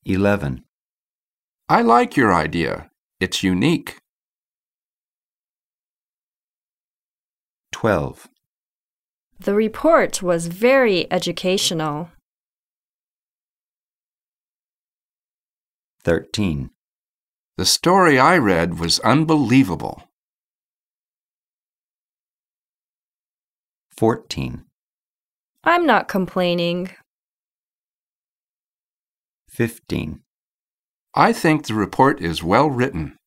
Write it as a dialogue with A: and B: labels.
A: 11.
B: I like your idea. It's unique.
A: 12.
C: The report was very educational.
A: 13.
B: The story I read was unbelievable.
A: 14.
C: I'm not complaining.
A: 15.
B: I think the report is well written.